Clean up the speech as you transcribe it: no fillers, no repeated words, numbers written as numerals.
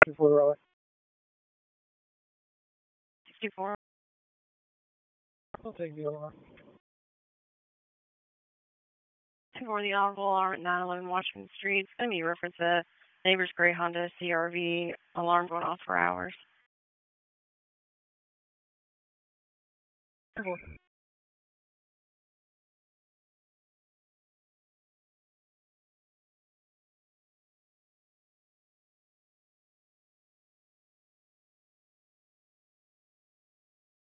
For 64. I'll take the alarm. 24 the audible alarm at 911 Washington Street. It's going to be reference a neighbor's gray Honda CRV alarm going off for hours.